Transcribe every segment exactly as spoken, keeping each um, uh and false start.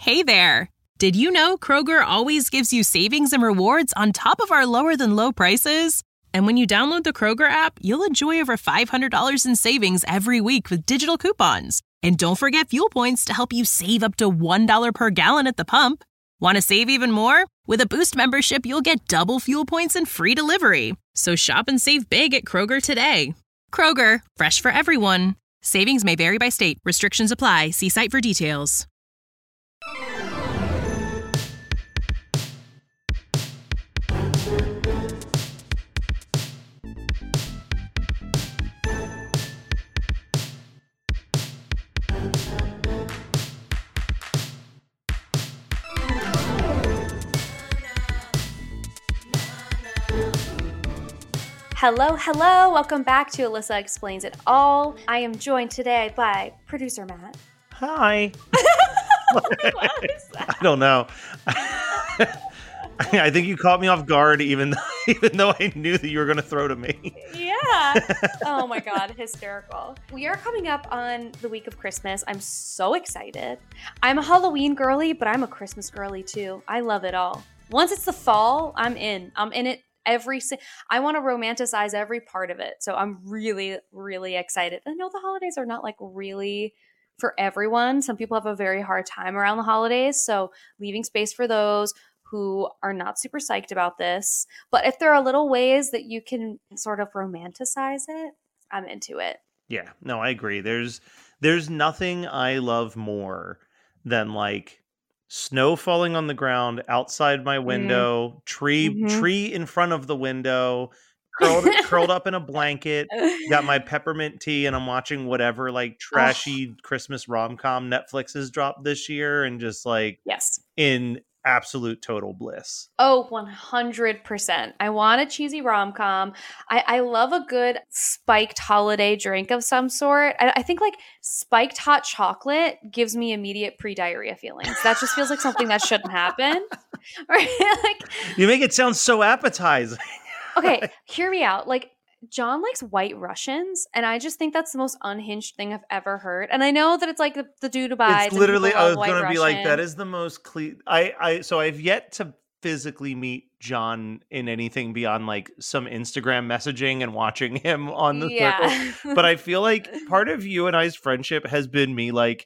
Hey there! Did you know Kroger always gives you savings and rewards on top of our lower-than-low prices? And when you download the Kroger app, you'll enjoy over five hundred dollars in savings every week with digital coupons. And don't forget fuel points to help you save up to one dollar per gallon at the pump. Want to save even more? With a Boost membership, you'll get double fuel points and free delivery. So shop and save big at Kroger today. Kroger, fresh for everyone. Savings may vary by state. Restrictions apply. See site for details. Hello, hello. Welcome back to Alyssa Explains It All. I am joined today by producer Matt. Hi. I don't know. I think you caught me off guard even though, even though I knew that you were going to throw to me. Yeah. Oh my God, hysterical. We are coming up on the week of Christmas. I'm so excited. I'm a Halloween girly, but I'm a Christmas girly too. I love it all. Once it's the fall, I'm in. I'm in it. Every si- I want to romanticize every part of it. So I'm really, really excited. I know the holidays are not like really for everyone. Some people have a very hard time around the holidays. So leaving space for those who are not super psyched about this. But if there are little ways that you can sort of romanticize it, I'm into it. Yeah, no, I agree. There's there's nothing I love more than like snow falling on the ground outside my window, mm. tree mm-hmm. tree in front of the window, curled curled up in a blanket, got my peppermint tea, and I'm watching whatever like trashy oh. Christmas rom-com Netflix has dropped this year, and just like yes, in absolute total bliss. Oh, one hundred percent. I want a cheesy rom-com. I, I love a good spiked holiday drink of some sort. I, I think like spiked hot chocolate gives me immediate pre-diarrhea feelings. That just feels like something that shouldn't happen. Right? Like, you make it sound so appetizing. Okay, hear me out. Like, John likes White Russians, and I just think that's the most unhinged thing I've ever heard. And I know that it's like the, the dude abides. It's literally, I was going to be like, that is the most cle- I, I, so I've yet to physically meet John in anything beyond like some Instagram messaging and watching him on the yeah. circle. But I feel like part of you and I's friendship has been me like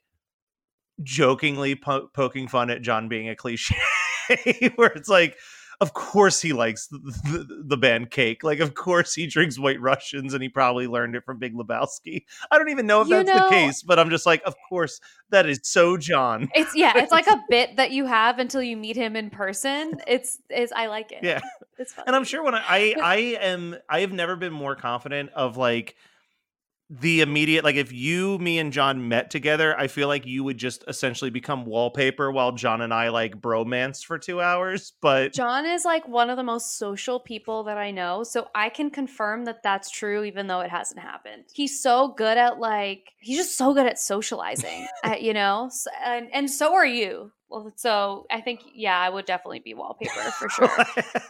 jokingly po- poking fun at John being a cliche, where it's like, of course he likes the, the, the band Cake. Like, of course he drinks White Russians, and he probably learned it from Big Lebowski. I don't even know if you that's know, the case, but I'm just like, of course, that is so John. It's yeah, it's like a bit that you have until you meet him in person. It's is I like it. Yeah, it's fun. And I'm sure when I, I I am I have never been more confident of like the immediate, like if you, me and John met together, I feel like you would just essentially become wallpaper while John and I like bromance for two hours. But John is like one of the most social people that I know. So I can confirm that that's true, even though it hasn't happened. He's so good at like, he's just so good at socializing, at, you know, so, and, and so are you. Well, so I think, yeah, I would definitely be wallpaper for sure.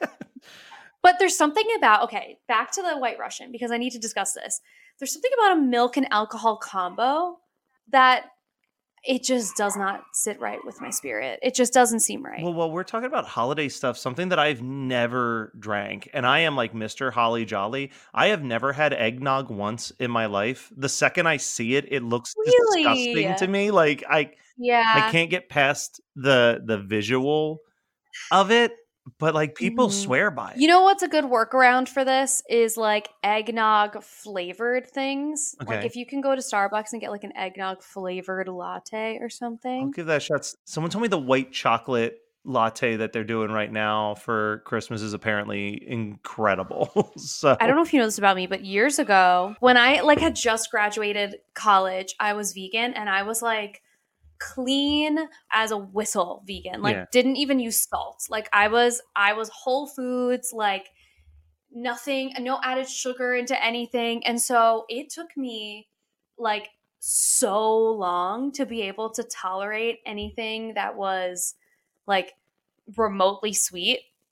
But there's something about, okay, back to the White Russian, because I need to discuss this. There's something about a milk and alcohol combo that it just does not sit right with my spirit. It just doesn't seem right. Well, well, we're talking about holiday stuff, something that I've never drank. And I am like Mister Holly Jolly. I have never had eggnog once in my life. The second I see it, it looks really? disgusting to me. Like I, yeah. I can't get past the the visual of it. But like people mm-hmm. swear by it. You know what's a good workaround for this is like eggnog flavored things. Okay. Like if you can go to Starbucks and get like an eggnog flavored latte or something. I'll give that a shot. Someone told me the white chocolate latte that they're doing right now for Christmas is apparently incredible. So I don't know if you know this about me, but years ago when I like had just graduated college, I was vegan and I was like clean as a whistle vegan, like yeah. didn't even use salt. Like I was I was whole foods, like nothing, no added sugar into anything. And so it took me like so long to be able to tolerate anything that was like remotely sweet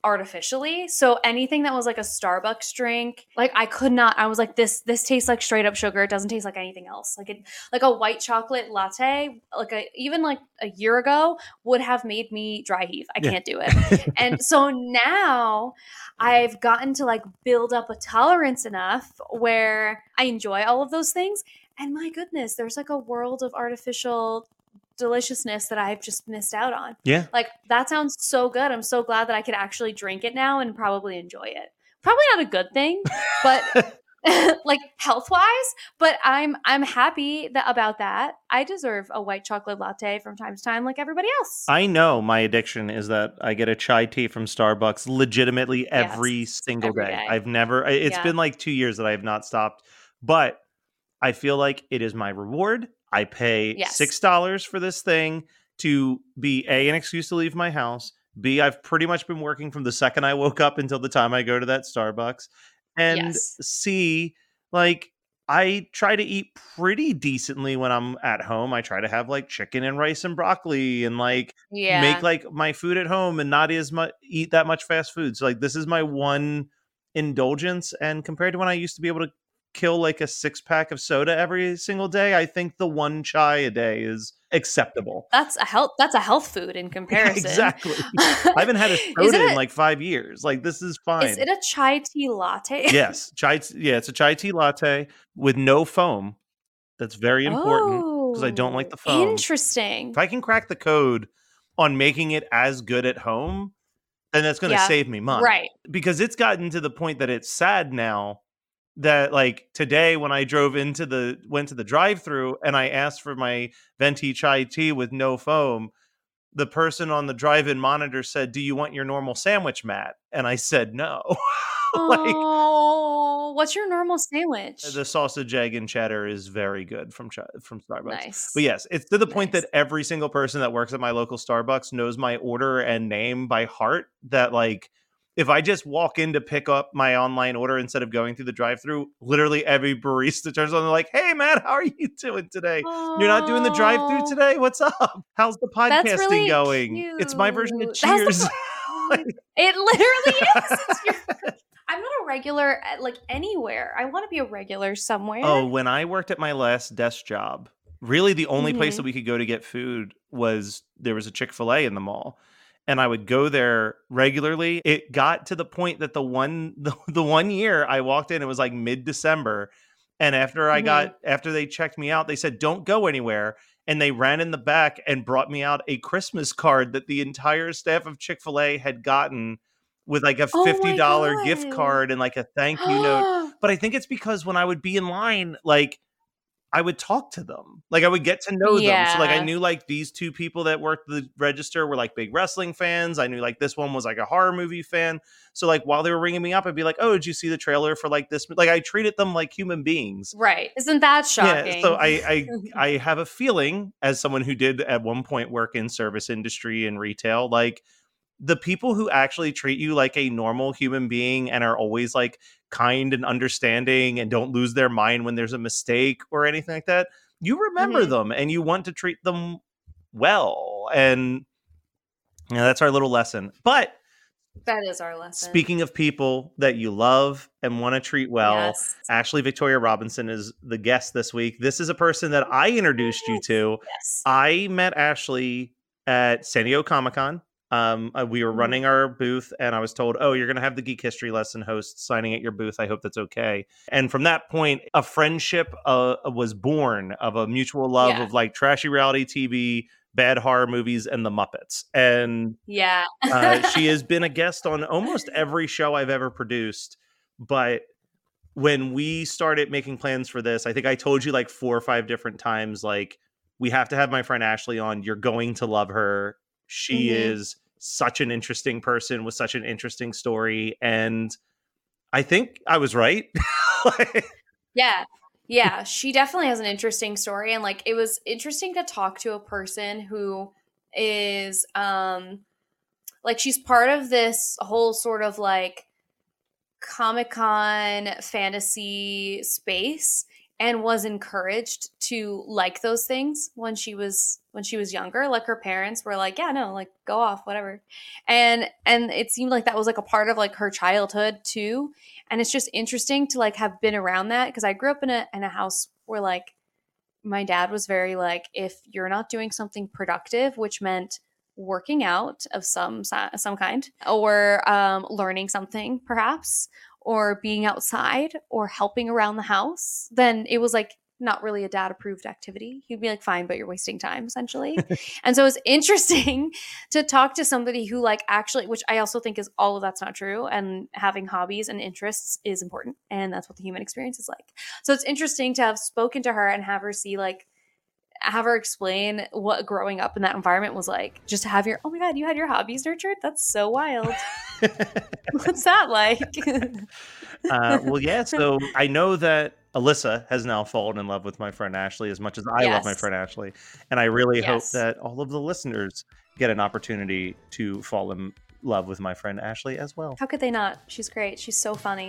artificially. So anything that was like a Starbucks drink, like I could not, I was like, this, this tastes like straight up sugar. It doesn't taste like anything else. Like it, like a white chocolate latte, like a, even like a year ago would have made me dry heave. I Yeah. can't do it. And so now I've gotten to like build up a tolerance enough where I enjoy all of those things. And my goodness, there's like a world of artificial deliciousness that I've just missed out on. Yeah. Like that sounds so good. I'm so glad that I could actually drink it now and probably enjoy it. Probably not a good thing, but like health wise, but I'm I'm happy that about that. I deserve a white chocolate latte from time to time like everybody else. I know my addiction is that I get a chai tea from Starbucks legitimately every Yes, single every day. day. I've never, I- it's Yeah. been like two years that I have not stopped, but I feel like it is my reward. I pay Yes. six dollars for this thing to be A, an excuse to leave my house. B, I've pretty much been working from the second I woke up until the time I go to that Starbucks. And Yes. C, like, I try to eat pretty decently when I'm at home. I try to have like chicken and rice and broccoli and like Yeah. make like my food at home and not as much eat that much fast food. So like this is my one indulgence. And compared to when I used to be able to kill like a six pack of soda every single day, I think the one chai a day is acceptable. That's a health that's a health food in comparison. Exactly. I haven't had a Is soda it in a- like five years. Like this is fine. Is it a chai tea latte? Yes, chai. Yeah, it's a chai tea latte with no foam. That's very important because I don't like the Oh, foam. Interesting. If I can crack the code on making it as good at home, then that's going to Yeah. save me money. Right. Because it's gotten to the point that it's sad now that like today when I drove into the went to the drive-through and I asked for my venti chai tea with no foam, the person on the drive-in monitor said, "Do you want your normal sandwich, Matt?" And I said no. Like Oh, what's your normal sandwich? the sausage, egg, and cheddar is very good from Ch- from Starbucks. Nice. But yes, it's to the point Nice. that every single person that works at my local Starbucks knows my order and name by heart. That like, if I just walk in to pick up my online order instead of going through the drive-through, literally every barista turns on. They're like, "Hey, man, how are you doing today? You're not doing the drive-through Oh, today? What's up? How's the That's podcasting really going? It's my version of cute. How's the Cheers." po- It literally is. It's your- I'm not a regular at like anywhere. I want to be a regular somewhere. Oh, when I worked at my last desk job, really the only place Mhm. that we could go to get food was there was a Chick-fil-A in the mall. And I would go there regularly. It got to the point that the one the, the one year I walked in, it was like mid-December. And after I Mhm. got after they checked me out, they said, "Don't go anywhere." And they ran in the back and brought me out a Christmas card that the entire staff of Chick-fil-A had gotten with like a Oh my fifty dollars gift God. card and like a thank you note. But I think it's because when I would be in line, like I would talk to them. Like I would get to know them. So like I Yeah. knew like these two people that worked the register were like big wrestling fans. I knew like this one was like a horror movie fan. So like while they were ringing me up, I'd be like, "Oh, did you see the trailer for like this?" Like I treated them like human beings. Right. Isn't that shocking? Yeah, so I, I I have a feeling, as someone who did at one point work in service industry and retail, like the people who actually treat you like a normal human being and are always like kind and understanding and don't lose their mind when there's a mistake or anything like that, you remember Mhm. them and you want to treat them well. And yeah, that's our little lesson. But That is our lesson. speaking of people that you love and want to treat well, Yes. Ashley Victoria Robinson is the guest this week. This is a person that I introduced you to. Yes. I met Ashley at San Diego Comic-Con. Um, uh, we were Mhm. running our booth and I was told, "Oh, you're going to have the Geek History Lesson host signing at your booth. I hope that's okay." And from that point, a friendship uh, was born of a mutual love Yeah. of like trashy reality T V, bad horror movies, and the Muppets. And Yeah. uh, she has been a guest on almost every show I've ever produced. But when we started making plans for this, I think I told you like four or five different times, like, we have to have my friend Ashley on. You're going to love her. She Mhm. is such an interesting person with such an interesting story. And I think I was right. Yeah. Yeah. She definitely has an interesting story. And like, it was interesting to talk to a person who is, um, like, she's part of this whole sort of like Comic-Con fantasy space. and was encouraged to like those things when she was when she was younger. Like her parents were like, yeah, no, like go off, whatever. And and it seemed like that was like a part of like her childhood too. And it's just interesting to like have been around that, because I grew up in a in a house where like my dad was very like, if you're not doing something productive, which meant working out of some some kind, or um, learning something perhaps, or being outside or helping around the house, then it was like not really a dad approved activity. He'd be like, fine, but you're wasting time essentially. And so it's interesting to talk to somebody who like actually, which I also think is all of that's not true. And having hobbies and interests is important. And that's what the human experience is like. So it's interesting to have spoken to her and have her see like, have her explain what growing up in that environment was like. Just to have your, oh my God, you had your hobbies nurtured? That's so wild. What's that like? uh, well, yeah, so I know that Alyssa has now fallen in love with my friend Ashley as much as I Yes. love my friend Ashley. And I really Yes. hope that all of the listeners get an opportunity to fall in love with my friend Ashley as well. How could they not? She's great. She's so funny.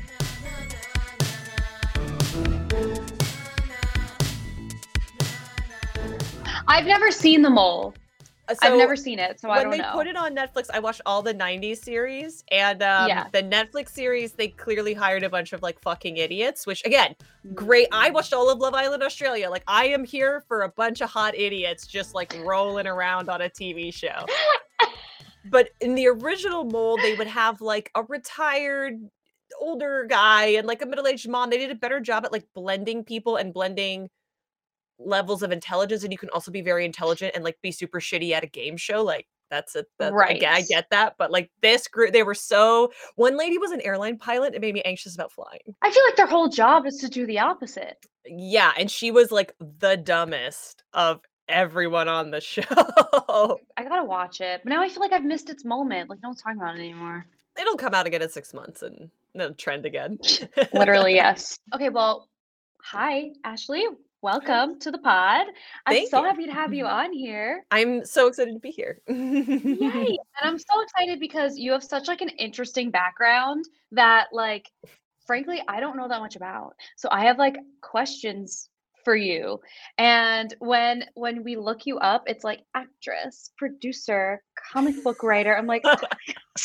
I've never seen The Mole. So I've never seen it, so I when don't they know. put it on Netflix, I watched all the nineties series, and um, Yeah. the Netflix series, they clearly hired a bunch of like fucking idiots, which again, great. I watched all of Love Island Australia. Like I am here for a bunch of hot idiots just like rolling around on a T V show. But in the original Mole, they would have like a retired older guy and like a middle-aged mom. They did a better job at like blending people and blending levels of intelligence, and you can also be very intelligent and like be super shitty at a game show. Like that's a that's, Right. I, get, I get that, but like this group, they were so. One lady was an airline pilot. It made me anxious about flying. I feel like their whole job is to do the opposite. Yeah, and she was like the dumbest of everyone on the show. I gotta watch it, but now I feel like I've missed its moment. Like no one's talking about it anymore. It'll come out again in six months and it'll trend again. Literally, yes. Okay, well, hi, Ashley. Welcome to the pod. I'm Thank so you. happy to have you on here. I'm so excited to be here. Yay! And I'm so excited because you have such like an interesting background that like frankly I don't know that much about. So I have like questions for you. And when when we look you up, it's like actress, producer, comic book writer. I'm like, oh my gosh.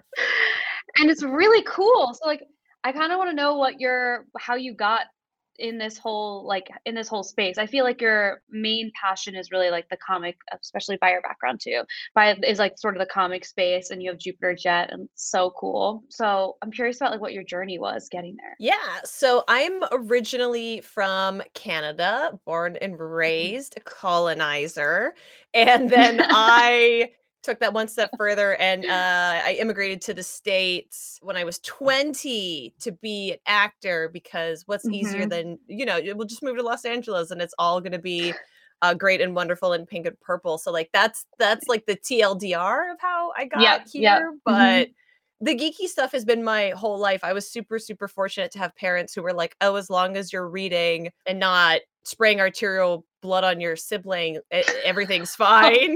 And it's really cool. So like I kind of want to know what your how you got in this whole like in this whole space. I feel like your main passion is really like the comic, especially by your background too, by is like sort of the comic space, and you have Jupiter Jet, and it's so cool. So I'm curious about like what your journey was getting there. Yeah, so I'm originally from Canada, born and raised a colonizer, and then I took that one step further and uh, I immigrated to the States when I was twenty to be an actor, because what's easier Mhm. than, you know, we'll just move to Los Angeles and it's all going to be uh, great and wonderful and pink and purple. So like that's that's like the T L D R of how I got Yep, here. yep. But the geeky stuff has been my whole life. I was super, super fortunate to have parents who were like, oh, as long as you're reading and not spraying arterial blood on your sibling, e- everything's fine.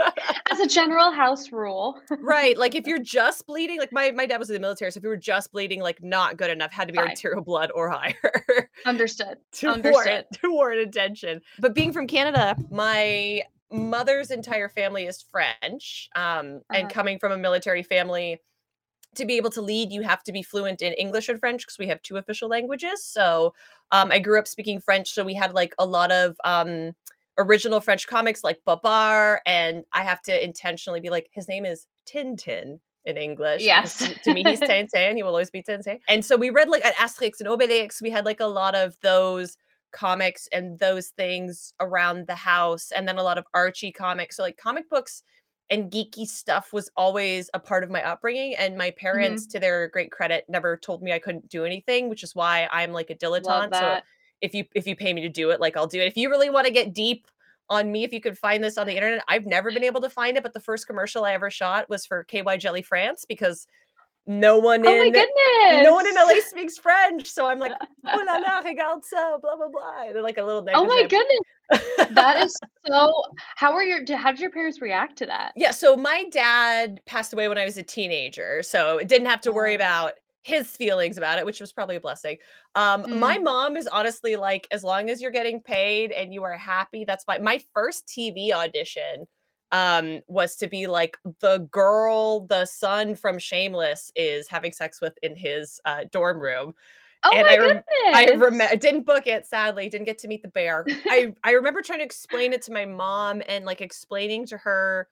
As a general house rule. Right. Like if you're just bleeding, like my, my dad was in the military. So if you were just bleeding, like not good enough, had to be Fine. arterial blood or higher. Understood. to Understood. warrant to warrant attention. But being from Canada, my mother's entire family is French. Um, Uh-huh. and coming from a military family, to be able to lead, you have to be fluent in English and French because we have two official languages. So um, I grew up speaking French. So we had like a lot of um, original French comics like Babar. And I have to intentionally be like, his name is Tintin in English. Yes. because To, to me, he's Tintin. He will always be Tintin. And so we read like at Asterix and Obelix. We had like a lot of those comics and those things around the house. And then a lot of Archie comics. So like comic books and geeky stuff was always a part of my upbringing, and my parents, to their great credit, never told me I couldn't do anything, which is why I'm like a Love dilettante. So that. if you if you pay me to do it, like I'll do it. If you really want to get deep on me, if you could find this on the internet, I've never been able to find it, but the first commercial I ever shot was for K Y Jelly France, because no one Oh my in goodness. no one in L A speaks French. So I'm like, oh la la, regarde ça, blah blah blah. And they're like a little Oh my negligee. goodness. That is so how were your how did your parents react to that? Yeah, so my dad passed away when I was a teenager, so it didn't have to worry Oh. about his feelings about it, which was probably a blessing. Um, Mm. my mom is honestly like, as long as you're getting paid and you are happy, that's fine. My first T V audition um was to be like the girl the son from Shameless is having sex with in his uh dorm room. Oh And my I rem- I goodness. remember didn't book it, sadly, didn't get to meet the bear. I I remember trying to explain it to my mom and like explaining to her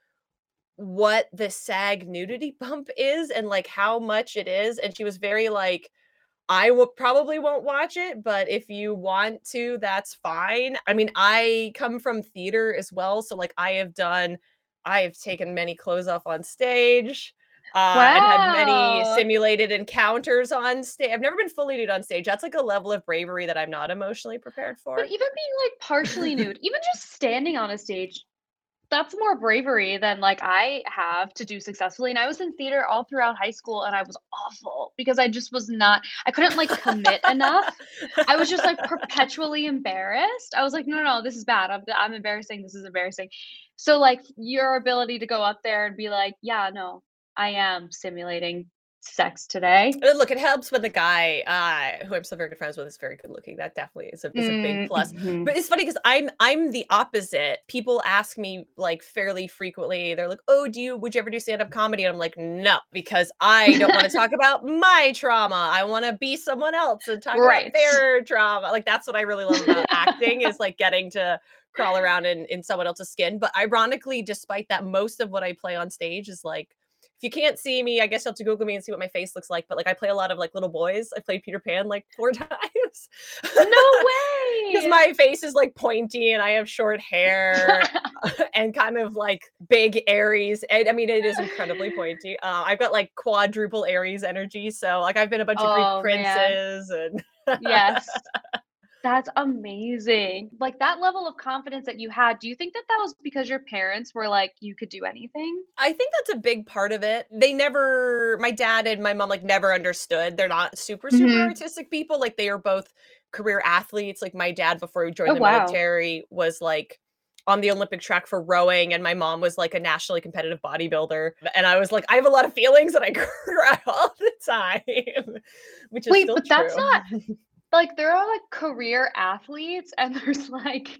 what the SAG nudity bump is and like how much it is, and she was very like, I will probably won't watch it, but if you want to, that's fine. I mean, I come from theater as well, so like I have done, I have taken many clothes off on stage. Uh, and had many Wow. simulated encounters on stage. I've never been fully nude on stage. That's like a level of bravery that I'm not emotionally prepared for. But even being like partially nude, even just standing on a stage, that's more bravery than like I have to do successfully. And I was in theater all throughout high school and I was awful because I just was not, I couldn't like commit enough. I was just like perpetually embarrassed. I was like, no, no, no, this is bad. I'm, I'm embarrassing. This is embarrassing. So like your ability to go up there and be like, yeah, no, I am simulating sex today. Uh, Look, it helps when the guy, uh, who I'm still very good friends with, is very good looking. That definitely is a, is a big plus. Mhm. But it's funny because I'm I'm the opposite. People ask me like fairly frequently. They're like, "Oh, do you would you ever do stand up comedy?" And I'm like, "No," because I don't want to talk about my trauma. I want to be someone else and talk Right. about their trauma. Like that's what I really love about acting is like getting to crawl around in in someone else's skin. But ironically, despite that, most of what I play on stage is like. If you can't see me, I guess you'll have to Google me and see what my face looks like. But like I play a lot of like little boys. I played Peter Pan like four times. No way. Because my face is like pointy and I have short hair and kind of like big Aries. And I mean, it is incredibly pointy. Uh, I've got like quadruple Aries energy. So like I've been a bunch of Oh, Greek man. princes and Yes. That's amazing. Like that level of confidence that you had, do you think that that was because your parents were like, you could do anything? I think that's a big part of it. They never, my dad and my mom like never understood. They're not super, super Mhm. artistic people. Like they are both career athletes. Like my dad, before he joined Oh, the wow. military, was like on the Olympic track for rowing. And my mom was like a nationally competitive bodybuilder. And I was like, I have a lot of feelings and I cry all the time, which is Wait, still but that's true. not like there are like career athletes and there's like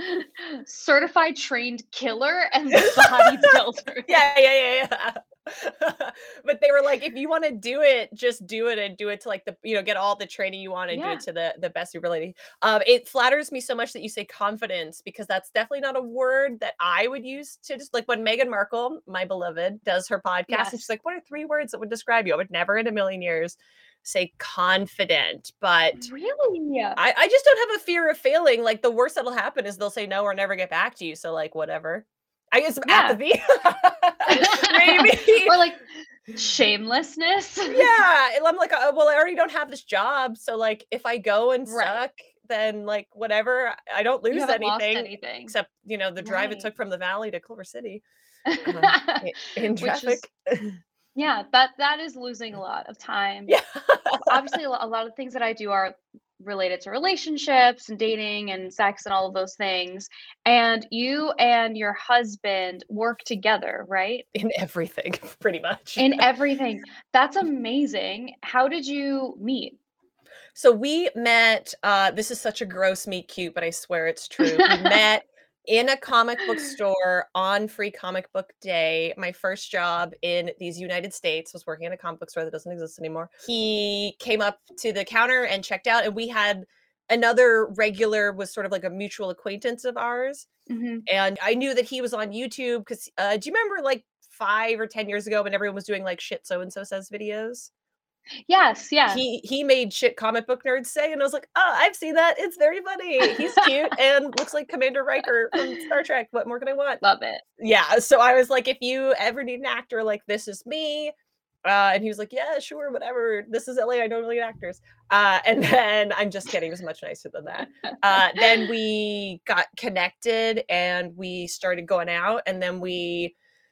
certified trained killer and bodybuilder. yeah, yeah, yeah, yeah. But they were like, if you want to do it, just do it and do it to like the, you know, get all the training you want and do Yeah. it to the the best of your ability. Um, it flatters me so much that you say confidence because that's definitely not a word that I would use to just like when Meghan Markle, my beloved, does her podcast. And Yes. she's like, what are three words that would describe you? I would never in a million years say confident, but Really? I, I just don't have a fear of failing. Like the worst that'll happen is they'll say no or never get back to you. So like whatever. I guess Yeah. apathy. Maybe. Or like shamelessness. Yeah. And I'm like, oh, well, I already don't have this job. So like if I go and Right. suck, then like whatever. I don't You lose haven't lost anything, anything. except, you know, the drive it Right. took from the valley to Culver City um, i- in Which is- traffic. Yeah, that that is losing a lot of time. Yeah. Obviously, a lo- a lot of things that I do are related to relationships and dating and sex and all of those things. And you and your husband work together, right? In everything, pretty much. In everything. That's amazing. How did you meet? So we met, uh, this is such a gross meet cute, but I swear it's true. We met in a comic book store on Free Comic Book Day. My first job in these United States was working in a comic book store that doesn't exist anymore. He came up to the counter and checked out, and we had another regular, was sort of like a mutual acquaintance of ours. Mhm. And I knew that he was on YouTube because uh, do you remember like five or ten years ago when everyone was doing like shit so-and-so says videos? Yes, yeah. He he made shit comic book nerds say, and I was like, oh, I've seen that. It's very funny. He's cute and looks like Commander Riker from Star Trek. What more can I want? Love it. Yeah. So I was like, if you ever need an actor, like this is me. Uh, and he was like, yeah, sure, whatever. This is L A. I don't really need actors. Uh, and then I'm just kidding. It was much nicer than that. Uh, then we got connected and we started going out, and then we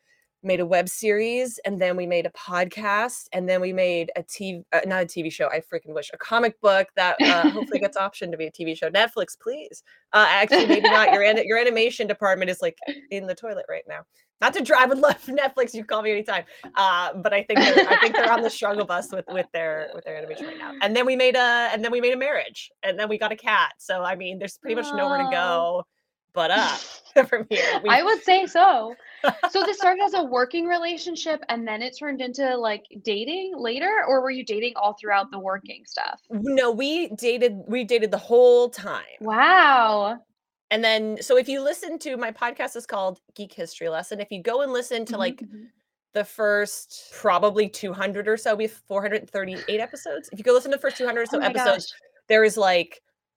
made a web series, and then we made a podcast, and then we made a T V, uh, not a T V show. I freaking wish, a comic book that uh, hopefully gets optioned to be a T V show. Netflix, please. Uh, actually, maybe not. Your your animation department is like in the toilet right now. Not to drive and love Netflix. You call me anytime. Uh, but I think they're, I think they're on the struggle bus with with their with their animation right now. And then we made a and then we made a marriage, and then we got a cat. So I mean, there's pretty much nowhere to go but up from here. We, I would say so. So this started as a working relationship and then it turned into like dating later, or were you dating all throughout the working stuff? No, we dated we dated the whole time. Wow. And then so if you listen to my podcast is called Geek History Lesson. If you go and listen to like Mhm. the first probably two hundred or so, we have four hundred thirty-eight episodes. If you go listen to the first two hundred or so Oh my episodes, gosh. there is like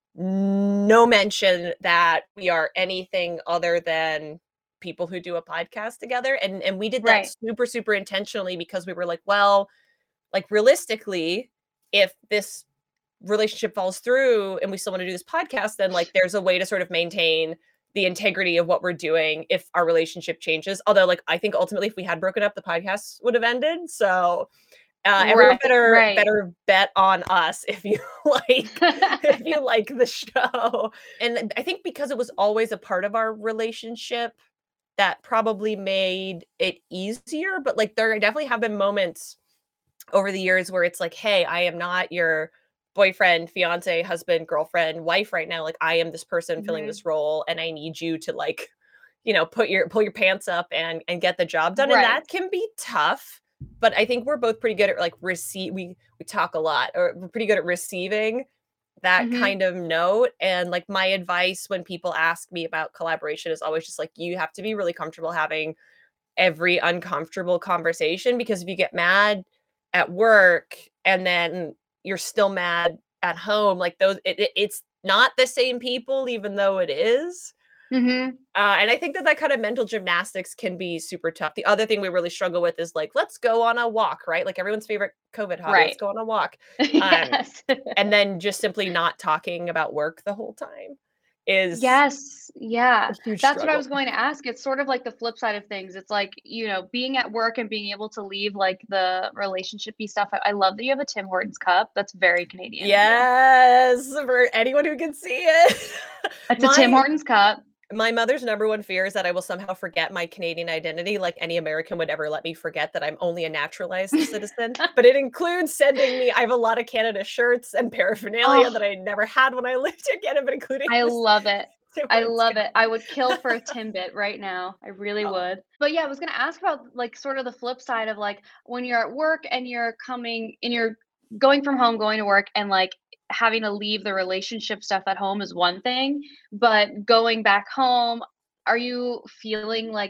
no mention that we are anything other than people who do a podcast together. And and we did that Right. super, super intentionally because we were like, well, like realistically, if this relationship falls through and we still want to do this podcast, then like there's a way to sort of maintain the integrity of what we're doing if our relationship changes. Although like I think ultimately if we had broken up, the podcast would have ended. So uh everyone Right, better right. better bet on us if you like if you like the show. And I think because it was always a part of our relationship, that probably made it easier. But like there definitely have been moments over the years where it's like, hey, I am not your boyfriend, fiance, husband, girlfriend, wife right now. Like I am this person filling Mhm. this role and I need you to like, you know, put your pull your pants up and and get the job done. Right. And that can be tough. But I think we're both pretty good at like receive we we talk a lot, or we're pretty good at receiving that Mhm. kind of note. And like my advice when people ask me about collaboration is always just like, you have to be really comfortable having every uncomfortable conversation, because if you get mad at work and then you're still mad at home, like those it, it- it's not the same people, even though it is. Mhm. Uh, and I think that that kind of mental gymnastics can be super tough. The other thing we really struggle with is like, let's go on a walk, right? Like everyone's favorite COVID hobby, let's Right. go on a walk. Yes. And then just simply not talking about work the whole time is Yes. Yeah. a huge That's what I struggle. was going to ask. It's sort of like the flip side of things. It's like, you know, being at work and being able to leave like the relationshipy stuff. I, I love that you have a Tim Hortons cup. That's very Canadian. of you. Yes, for anyone who can see it. It's a Tim My- Hortons cup. My mother's number one fear is that I will somehow forget my Canadian identity, like any American would ever let me forget that I'm only a naturalized citizen. But it includes sending me, I have a lot of Canada shirts and paraphernalia Oh. that I never had when I lived in Canada, but including I this love it. Tim I Hortons love cup. it. I would kill for a Timbit right now. I really Oh. would. But yeah, I was going to ask about like sort of the flip side of like when you're at work and you're coming and you're going from home, going to work, and like having to leave the relationship stuff at home is one thing, but going back home, are you feeling like,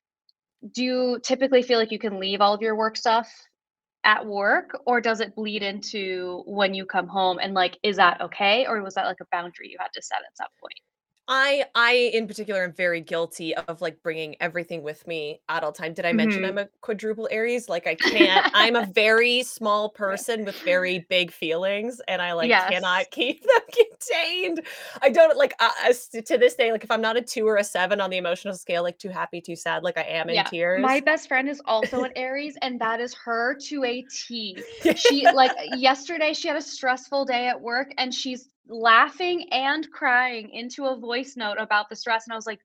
do you typically feel like you can leave all of your work stuff at work, or does it bleed into when you come home? And like, is that okay? Or was that like a boundary you had to set at some point? I I in particular am very guilty of like bringing everything with me at all time. Did I mention Mhm. I'm a quadruple Aries? Like I can't. I'm a very small person with very big feelings, and I like Yes. cannot keep them contained. I don't like uh, as- to this day. Like if I'm not a two or a seven on the emotional scale, like too happy, too sad, like I am in Yeah. tears. My best friend is also an Aries, and that is her to a T. She like yesterday she had a stressful day at work and she's laughing and crying into a voice note about the stress, and I was like,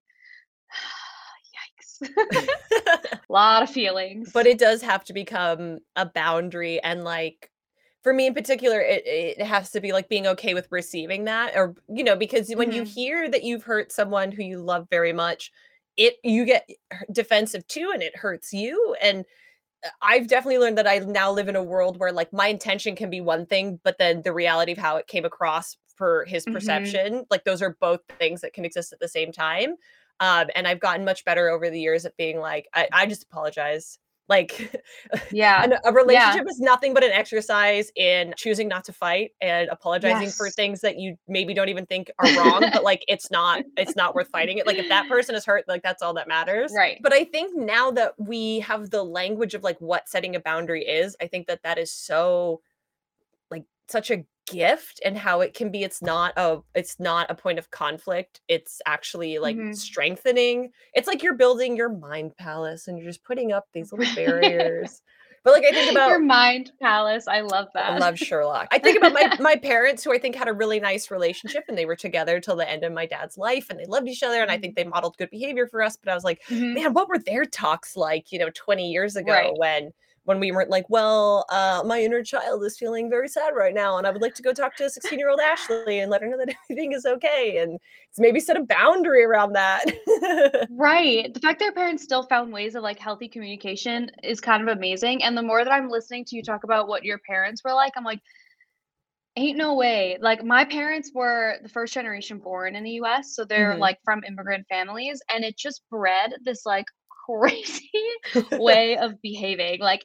yikes. A lot of feelings. But it does have to become a boundary, and like for me in particular, it, it has to be like being okay with receiving that, or you know, because when you Mhm. hear that you've hurt someone who you love very much, it you get defensive too, and it hurts you. And I've definitely learned that I now live in a world where like my intention can be one thing, but then the reality of how it came across for his Mhm. perception, like those are both things that can exist at the same time. Um, and I've gotten much better over the years at being like, I, I just apologize. Like Yeah. an- a relationship is nothing but an exercise in choosing not to fight and apologizing for Yes. things that you maybe don't even think are wrong, but like it's not it's not worth fighting it. Like if that person is hurt, like that's all that matters. Right. But I think now that we have the language of like what setting a boundary is, I think that that is so like such a gift and how it can be it's not a it's not a point of conflict. It's actually like Mhm. strengthening. It's like you're building your mind palace and you're just putting up these little barriers. But like I think about Your mind palace. I love I that. love Sherlock. I think about my my parents who I think had a really nice relationship and they were together till the end of my dad's life and they loved each other and I think they modeled good behavior for us. But I was like, Mhm. man, what were their talks like, you know, twenty years ago Right. when when we weren't like, well, uh, my inner child is feeling very sad right now and I would like to go talk to sixteen-year-old Ashley and let her know that everything is okay. And it's maybe set a boundary around that. Right. The fact that your parents still found ways of like healthy communication is kind of amazing. And the more that I'm listening to you talk about what your parents were like, I'm like, ain't no way. Like my parents were the first generation born in the U S, so they're Mhm. like from immigrant families, and it just bred this like crazy way of behaving. Like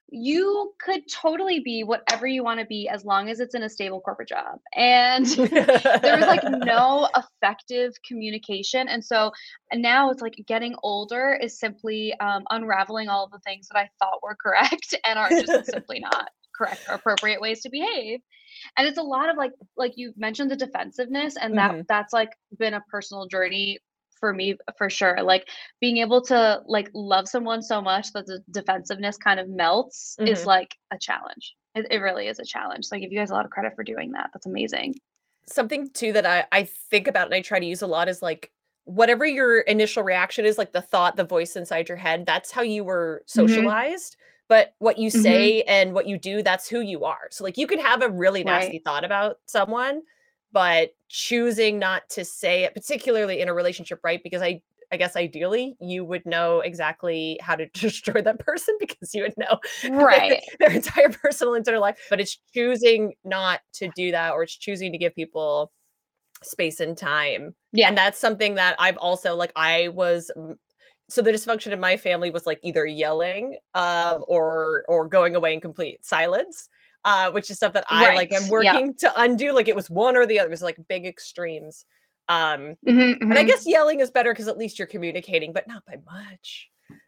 you could totally be whatever you want to be as long as it's in a stable corporate job. And there was like no effective communication. And so and now it's like getting older is simply um, unraveling all of the things that I thought were correct and are just simply not correct or appropriate ways to behave. And it's a lot of like like you mentioned the defensiveness, and that Mhm. that's like been a personal journey for me for sure. Like being able to like love someone so much that the defensiveness kind of melts is Mhm. like a challenge. It, it really is a challenge. So I give you guys a lot of credit for doing that. That's amazing. Something too that I I think about and I try to use a lot is like whatever your initial reaction is, like the thought, the voice inside your head, that's how you were Mhm. socialized. But what you Mhm. say and what you do, that's who you are. So like you could have a really Right. nasty thought about someone, but choosing not to say it, particularly in a relationship, right? Because I I guess ideally you would know exactly how to destroy that person because you would know their, Right. their entire personal internal life. But it's choosing not to do that, or it's choosing to give people space and time. Yeah. And that's something that I've also like I was mm, so the dysfunction in my family was like either yelling um or or going away in complete silence. Uh, which is stuff that I Right. like am Yeah. working to undo. Like it was one or the other. It was like big extremes. Um, Mhm, and I mhm. guess yelling is better because at least you're communicating, but not by much.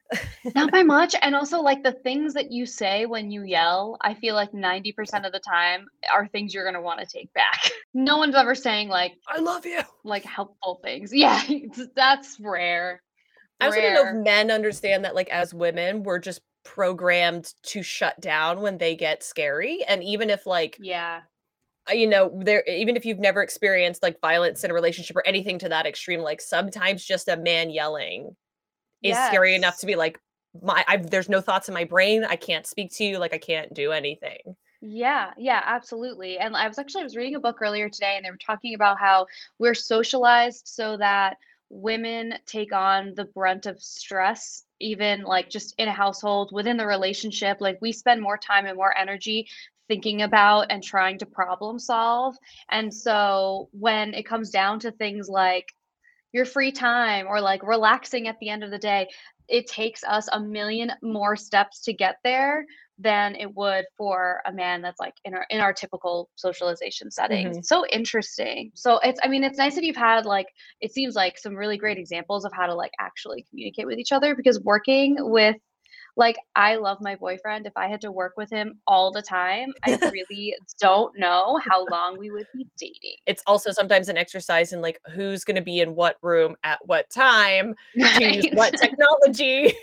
Not by much, and also, like, the things that you say when you yell, I feel like ninety percent of the time are things you're gonna wanna take back. No one's ever saying, like I love you. like, helpful things. Yeah, it's that's rare. I also don't know if Rare. men understand that, like, as women, we're just programmed to shut down when they get scary. And even if, like, Yeah. uh, you know, there, even if you've never experienced like violence in a relationship or anything to that extreme, like sometimes just a man yelling is scary enough to Yes. be like, my, I've, there's no thoughts in my brain. I can't speak to you. Like, I can't do anything. Yeah, yeah, absolutely. And I was actually I was reading a book earlier today and they were talking about how we're socialized so that women take on the brunt of stress even like just in a household within the relationship. Like we spend more time and more energy thinking about and trying to problem solve. And so when it comes down to things like your free time or like relaxing at the end of the day, it takes us a million more steps to get there than it would for a man that's like in our in our typical socialization settings. Mhm. So interesting. So it's I mean it's nice that you've had like it seems like some really great examples of how to like actually communicate with each other because working with like I love my boyfriend. If I had to work with him all the time, I really don't know how long we would be dating. It's also sometimes an exercise in like who's going to be in what room at what time to use Right. what technology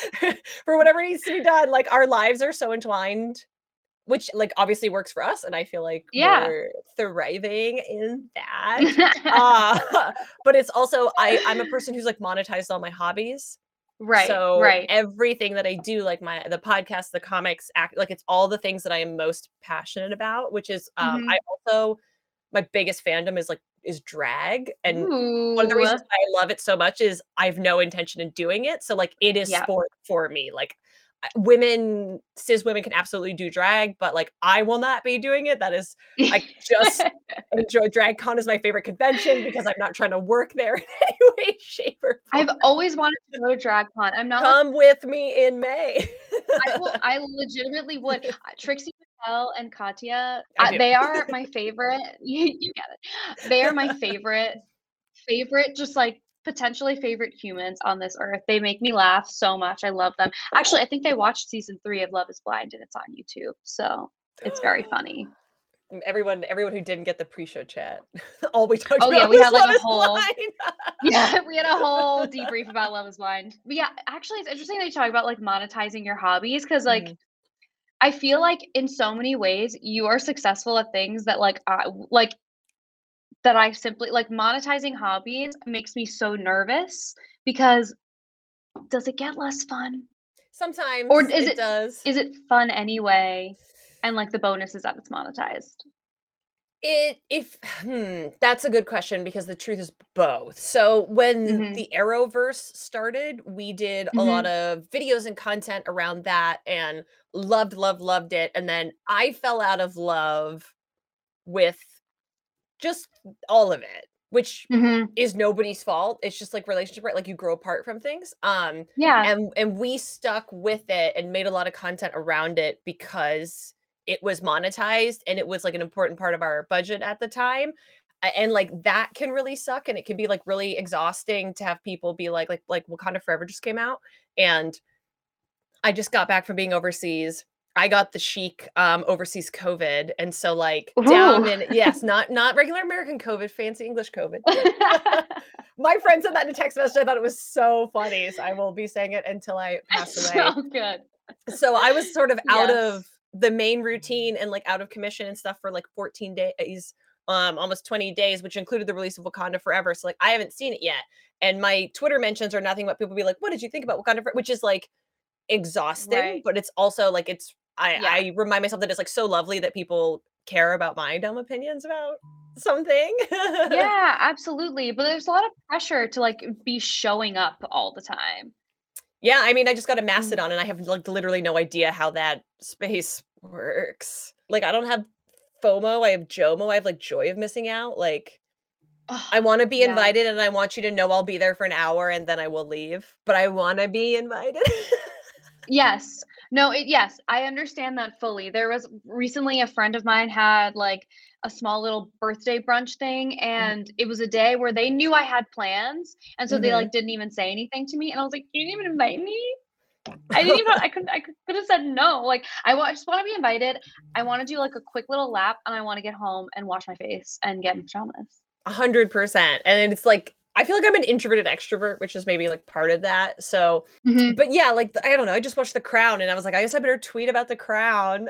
for whatever needs to be done. Like our lives are so entwined, which like obviously works for us, and I feel like Yeah. we're thriving in that. Uh, but it's also I I'm a person who's like monetized all my hobbies. Right, So right. everything that I do, like my the podcast, the comics, act like it's all the things that I am most passionate about, which is um I Mhm. also my biggest fandom is like is drag. And one of the Ooh. reasons I love it so much is I have no intention in doing it. So like it is Yeah. sport for me. Like I- women, cis women can absolutely do drag, but like I will not be doing it. That is, I just enjoy drag con is my favorite convention because I'm not trying to work there in any way, shape, or form. I've always wanted to go to DragCon. I'm not like Come with me in May. I will I legitimately would. Uh, Trixie Mattel and Katya, I uh, do. they are my favorite. You, you get it. They are my favorite, favorite, just like potentially favorite humans on this earth. They make me laugh so much. I love them. Actually, I think they watched season three of Love is Blind and it's on YouTube. So it's very funny. everyone everyone who didn't get the pre-show chat. All we talked Oh, about yeah, we was had, like, Love a is whole- Blind. Yeah, we had a whole debrief about Love is Blind. But yeah, actually, it's interesting that you talk about like monetizing your hobbies because like Mhm. I feel like in so many ways you are successful at things that like I like that I simply like monetizing hobbies makes me so nervous because does it get less fun? Sometimes Or is it, it does. is it fun anyway? And like the bonus is that it's monetized. It if hmm, that's a good question because the truth is both. So when Mhm. the Arrowverse started, we did a Mhm. lot of videos and content around that and loved, loved, loved it. And then I fell out of love with just all of it, which Mhm. is nobody's fault. It's just like relationship, right? Like you grow apart from things. Um, Yeah. and and we stuck with it and made a lot of content around it because it was monetized and it was like an important part of our budget at the time. A- And like that can really suck and it can be like really exhausting to have people be like like like Wakanda Forever just came out and I just got back from being overseas. I got the chic um overseas COVID and so like down Ooh. in yes, not not regular American COVID, fancy English COVID. My friend said that in a text message. I thought it was so funny. So I will be saying it until I pass away. So good. So I was sort of out Yes. of the main routine and like out of commission and stuff for like fourteen days, um, almost twenty days, which included the release of Wakanda Forever. So like I haven't seen it yet. And my Twitter mentions are nothing but people be like, what did you think about Wakanda Forever? Which is like exhausting, Right. but it's also like it's I, Yeah. I remind myself that it's like so lovely that people care about my dumb opinions about something. Yeah, absolutely. But there's a lot of pressure to like be showing up all the time. Yeah, I mean, I just got a Mm. Mastodon and I have like literally no idea how that space works. Like, I don't have FOMO, I have JOMO, I have like joy of missing out. Like, I want to be Yeah. invited and I want you to know I'll be there for an hour and then I will leave, but I want to be invited. Yes. No, it yes, I understand that fully. There was recently a friend of mine had like a small little birthday brunch thing and it was a day where they knew I had plans and so they Mhm. like didn't even say anything to me and I was like, "You didn't even invite me?" I didn't even I couldn't I could have said no. Like I, wa- I just want to be invited. I want to do like a quick little lap and I want to get home and wash my face and get in pajamas. A hundred percent. And it's like, I feel like I'm an introverted extrovert, which is maybe like part of that. So, Mhm. but yeah, like, I don't know. I just watched The Crown and I was like, I guess I better tweet about The Crown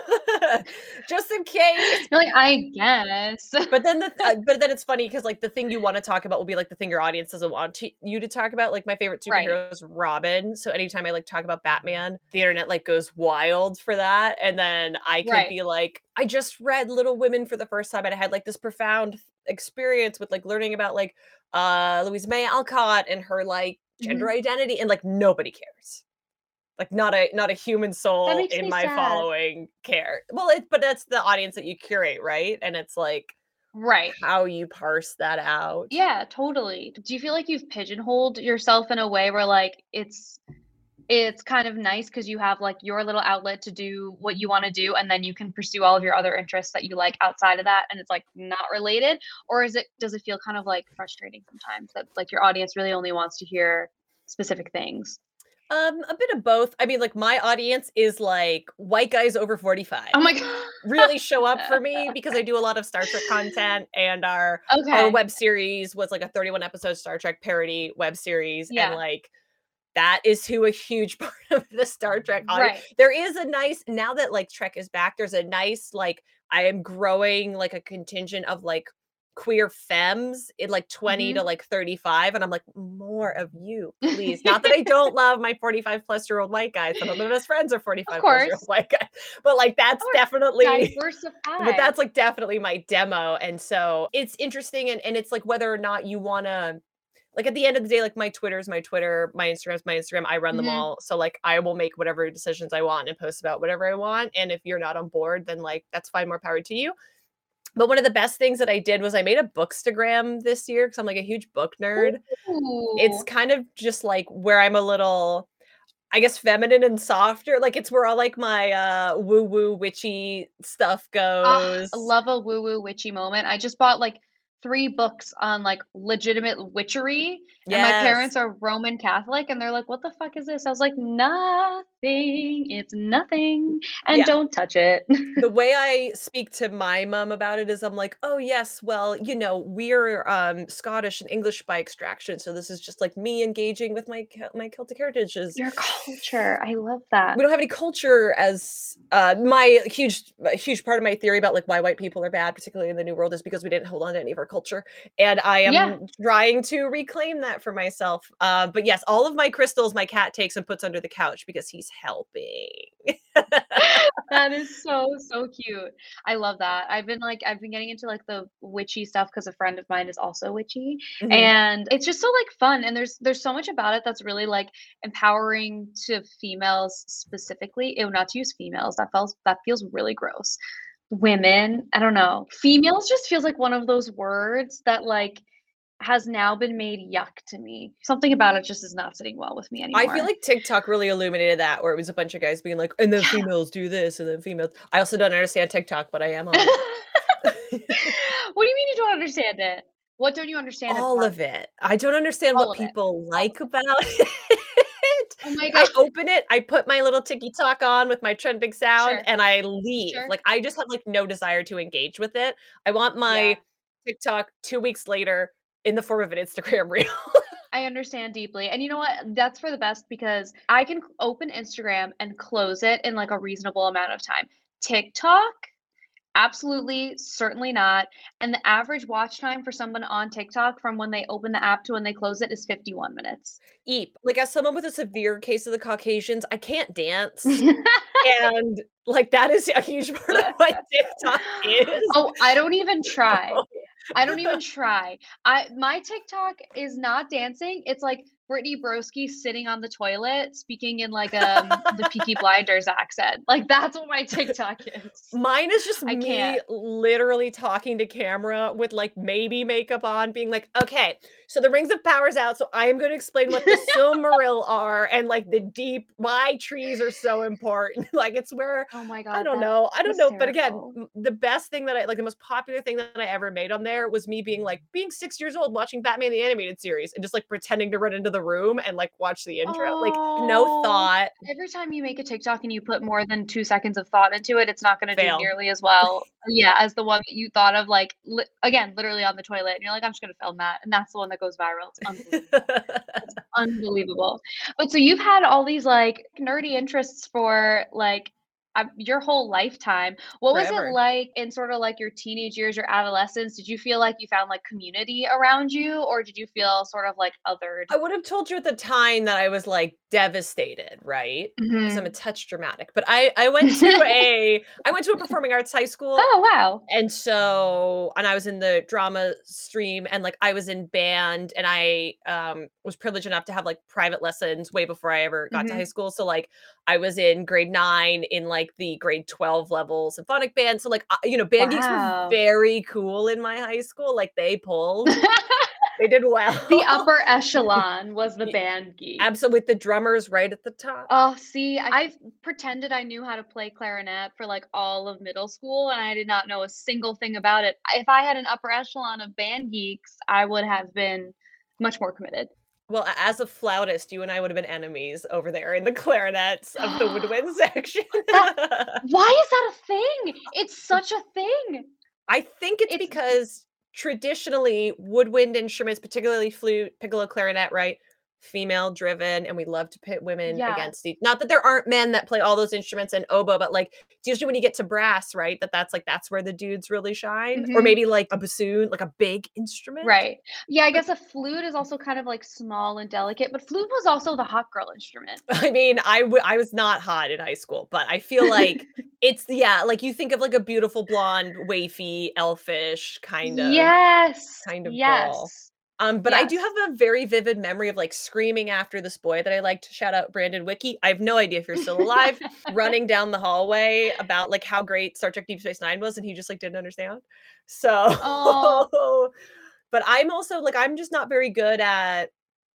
just in case. You're like, I guess. But then the uh, but then it's funny because like the thing you want to talk about will be like the thing your audience doesn't want to, you to talk about. Like my favorite Right. superhero is Robin. So anytime I like talk about Batman, the internet like goes wild for that. And then I could Right. be like, I just read Little Women for the first time and I had like this profound experience with like learning about like uh Louise May Alcott and her like gender identity and like nobody cares. Like not a not a human soul makes in me my sad. following care. Well, it but that's the audience that you curate, right? And it's like Right. how you parse that out. Yeah, totally. Do you feel like you've pigeonholed yourself in a way where like it's it's kind of nice because you have like your little outlet to do what you want to do and then you can pursue all of your other interests that you like outside of that and it's like not related? Or is it does it feel kind of like frustrating sometimes that like your audience really only wants to hear specific things? Um, a bit of both. I mean, like my audience is like white guys over forty-five. Oh my god. Really show up for me because I do a lot of Star Trek content and our Okay. our web series was like a thirty-one episode Star Trek parody web series. Yeah. And like that is who a huge part of the Star Trek audience. Right. There is a nice now that like Trek is back, there's a nice like I am growing like a contingent of like queer femmes in like twenty Mhm. to like thirty-five and I'm like more of you please. Not that I don't love my forty-five plus year old white guys, some of my best friends are forty-five plus year old course. white guys, but like that's course. definitely Diversify. but that's like definitely my demo. And so it's interesting and, and it's like whether or not you want to like at the end of the day, like my Twitter is my Twitter, my Instagram is my Instagram. I run them Mhm. all. So like I will make whatever decisions I want and post about whatever I want. And if you're not on board, then like that's fine, more power to you. But one of the best things that I did was I made a Bookstagram this year because I'm like a huge book nerd. It's Ooh. kind of just like where I'm a little, I guess, feminine and softer. Like it's where all like my uh woo woo witchy stuff Ah, goes. I love a woo woo witchy moment. I just bought like three books on like legitimate witchery. And my Yes. parents are Roman Catholic, and they're like, "What the fuck is this?" I was like, "Nothing. It's nothing, and Yeah. don't touch it." The way I speak to my mom about it is I'm like, "Oh yes, well, you know, we're um Scottish and English by extraction, so this is just like me engaging with my Cel- my Celtic heritage is Your culture. I love that. we don't have any culture as uh my huge a huge part of my theory about like why white people are bad, particularly in the New World, is because we didn't hold on to any of our culture. And I am Yeah. trying to reclaim that for myself. Uh, but yes, all of my crystals my cat takes and puts under the couch because he's helping. That is so, so cute. I love that. I've been like I've been getting into like the witchy stuff because a friend of mine is also witchy. Mhm. And it's just so like fun. And there's there's so much about it that's really like empowering to females specifically. Ew, not to use females. That feels that feels really gross. Women, I don't know. Females just feels like one of those words that like has now been made yuck to me. Something about it just is not sitting well with me anymore. I feel like TikTok really illuminated that, where it was a bunch of guys being like, and then Yeah. females do this, and then females. I also don't understand TikTok, but I am on it. What do you mean you don't understand it? What don't you understand All about of it. I don't understand All what of it. people like about it. Oh my I god. open it, I put my little TikTok on with my trending sound, Sure. and I leave. Sure. Like, I just have, like, no desire to engage with it. I want my Yeah. TikTok two weeks later in the form of an Instagram reel. I understand deeply. And you know what? That's for the best because I can c- open Instagram and close it in like a reasonable amount of time. TikTok, absolutely, certainly not. And the average watch time for someone on TikTok from when they open the app to when they close it is fifty-one minutes. Eep. Like, as someone with a severe case of the Caucasians, I can't dance. And, like, that is a huge part of what TikTok is. Oh, I don't even try. I don't even try. I my TikTok is not dancing. It's like Brittany Broski sitting on the toilet speaking in like um the Peaky Blinders accent. Like that's what my TikTok is. Mine is just I me can't. literally talking to camera with like maybe makeup on, being like, okay, so the Rings of Power's out, so I am going to explain what the Silmaril are and like the deep, why trees are so important. Like it's where Oh my god. I don't that's know. I don't know. But again, hysterical. m- the best thing that I like, the most popular thing that I ever made on there was me being like, being six years old, watching Batman the Animated Series and just like pretending to run into the room and like watch the intro. Like, no Oh, thought, every time you make a TikTok and you put more than two seconds of thought into it, it's not going to do fail. nearly as well. Yeah, as the one that you thought of, like li- again, literally on the toilet, and you're like, I'm just going to film that, and that's the one that goes viral. It's unbelievable. Unbelievable. But so you've had all these like nerdy interests for like um, your whole lifetime. What was Forever. it like in sort of like your teenage years, your adolescence? Did you feel like you found like community around you, or did you feel sort of like othered? I would have told you at the time that I was like devastated, right? Because I'm a Mhm. touch dramatic. But I I went to a I went to a performing arts high school. Oh wow. And so and I was in the drama stream and like I was in band and I um was privileged enough to have like private lessons way before I ever got to Mhm. high school. So like I was in grade nine in like the grade twelve level symphonic band. So like I- you know, band geeks were Wow. very cool in my high school. Like they pulled. They did well. The upper echelon was the Ye- band geek. Absolutely, with the drummers right at the top. Oh, see, I- I've pretended I knew how to play clarinet for like all of middle school, and I did not know a single thing about it. If I had an upper echelon of band geeks, I would have been much more committed. Well, a- as a flautist, you and I would have been enemies over there in the clarinets of the woodwind section. Why is that a thing? It's such a thing. I think it's, It's- because traditionally woodwind instruments, particularly flute, piccolo, clarinet, right? Female driven, and we love to pit women Yeah. against each. Not that there aren't men that play all those instruments and oboe, but like it's usually when you get to brass, right? That that's like that's where the dudes really shine, or Mhm. maybe like a bassoon, like a big instrument, Right. Yeah, I guess a flute is also kind of like small and delicate, but flute was also the hot girl instrument. I mean, I w- I was not hot in high school, but I feel like it's yeah, like you think of like a beautiful blonde, wafy, elfish kind of Yes. kind of girl. yes. Um, but I do Yes. have a very vivid memory of like screaming after this boy that I liked. Shout out Brandon Wiki. I have no idea if you're still alive, running down the hallway about like how great Star Trek Deep Space Nine was, and he just like didn't understand. So, Aw. but I'm also like I'm just not very good at.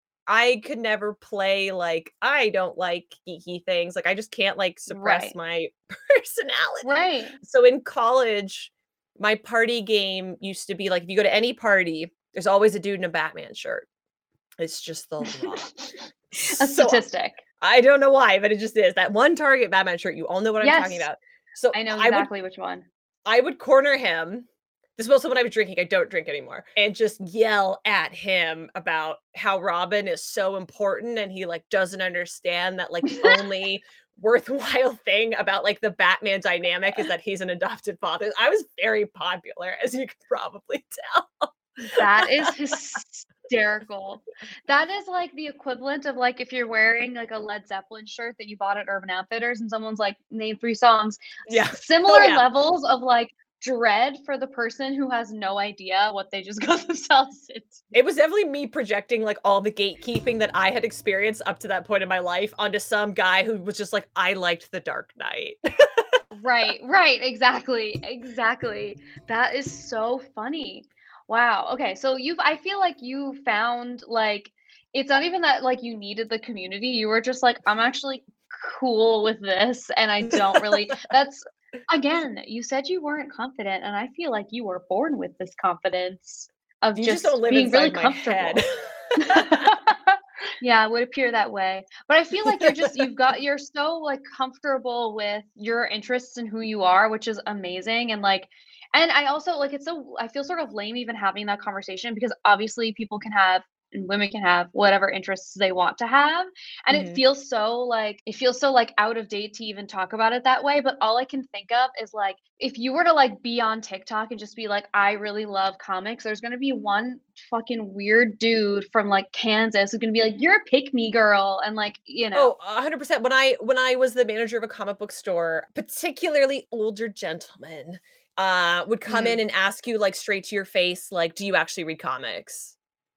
I could never play like I don't like geeky things. Like I just can't like suppress Right. my personality. Right. So in college, my party game used to be like, if you go to any party, there's always a dude in a Batman shirt. It's just the law. A So statistic. I don't know why, but it just is. That one Target Batman shirt, you all know what I'm talking Yes. about. So I know I would exactly which one. I would corner him. This was also when I was drinking. I don't drink anymore. And just yell at him about how Robin is so important and he like doesn't understand that like the only worthwhile thing about like the Batman dynamic is that he's an adopted father. I was very popular, as you can probably tell. That is hysterical. That is like the equivalent of like if you're wearing like a Led Zeppelin shirt that you bought at Urban Outfitters and someone's like, name three songs. Yeah. S- Similar Oh, yeah. levels of like dread for the person who has no idea what they just got themselves into. It was definitely me projecting like all the gatekeeping that I had experienced up to that point in my life onto some guy who was just like, I liked The Dark Knight. Right, right, exactly, exactly. That is so funny. Wow. Okay, so you've I feel like you found like it's not even that like you needed the community. You were just like, I'm actually cool with this and I don't really that's again, you said you weren't confident and I feel like you were born with this confidence of You just, just don't live being really inside my comfortable. head. Yeah, it would appear that way. But I feel like you're just you've got you're so like comfortable with your interests and who you are, which is amazing. And like and I also like it's so I feel sort of lame even having that conversation because obviously people can have and women can have whatever interests they want to have. And it Mhm. feels so like it feels so like out of date to even talk about it that way. But all I can think of is like if you were to like be on TikTok and just be like, I really love comics, there's gonna be one fucking weird dude from like Kansas who's gonna be like, you're a pick me girl, and like, you know. Oh, one hundred percent. When I when I was the manager of a comic book store, particularly older gentlemen uh would come Mm. in and ask you like straight to your face, like, do you actually read comics?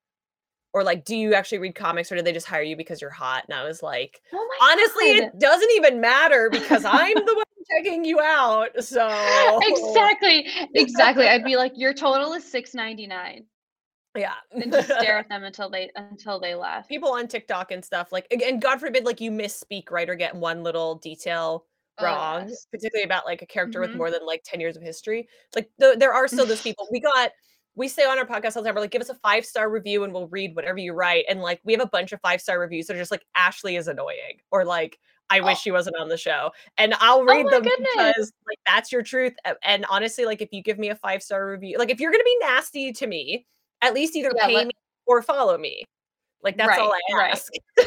Or like, do you actually read comics or did they just hire you because you're hot? And I was like, Oh my honestly, God. it doesn't even matter because I'm the one checking you out. So Exactly. Exactly. I'd be like, your total is six ninety-nine. yeah. And just stare at them until they until they left. People on TikTok and stuff, like, ag- and God forbid, like you misspeak, right, or get one little detail Oh, wrong, yes. particularly about like a character with Mhm. more than like ten years of history. Like th- there are still those people. We got we say on our podcast all the time, we're like, give us a five star review and we'll read whatever you write. And like we have a bunch of five star reviews that are just like Ashley is annoying or like I wish Oh. she wasn't on the show. And I'll read my them goodness. because like that's your truth. A- And honestly, like if you give me a five star review, like if you're gonna be nasty to me, at least either Yeah, pay let- me or follow me. Like that's all Right, I right.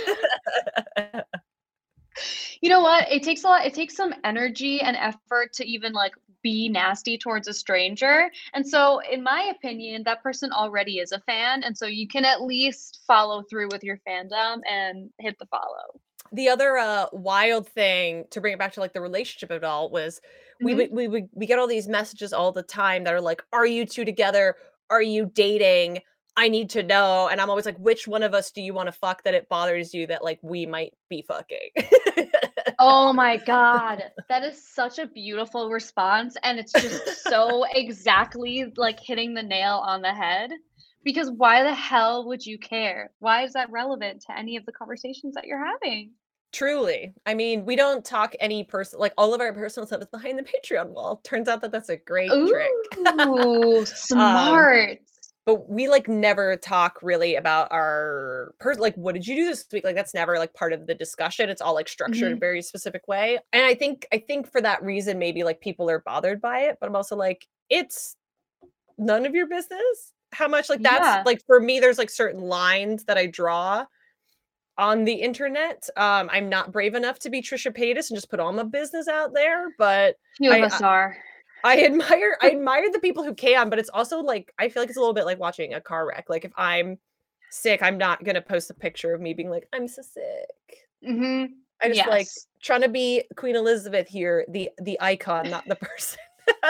ask. You know what? It takes a lot, it takes some energy and effort to even like be nasty towards a stranger. And so in my opinion, that person already is a fan. And so you can at least follow through with your fandom and hit the follow. The other uh wild thing to bring it back to like the relationship of it all was we Mhm. would we would we get all these messages all the time that are like, are you two together? Are you dating? I need to know. And I'm always like, which one of us do you want to fuck that it bothers you that like we might be fucking? Oh my God. That is such a beautiful response. And it's just so exactly like hitting the nail on the head. Because why the hell would you care? Why is that relevant to any of the conversations that you're having? Truly. I mean, we don't talk any person like all of our personal stuff is behind the Patreon wall. Turns out that that's a great trick. Ooh, smart. But we like never talk really about our person. Like, what did you do this week? Like, that's never like part of the discussion. It's all like structured in a very specific way. And I think, I think for that reason, maybe like people are bothered by it. But I'm also like, it's none of your business. How much like that's Yeah. like for me, there's like certain lines that I draw on the internet. Um, I'm not brave enough to be Trisha Paytas and just put all my business out there. But Few of I- us are. I admire I admire the people who can, but it's also like I feel like it's a little bit like watching a car wreck. Like if I'm sick, I'm not gonna post a picture of me being like, I'm so sick. Mm-hmm. I just like Yes. trying to be Queen Elizabeth here, the the icon, not the person.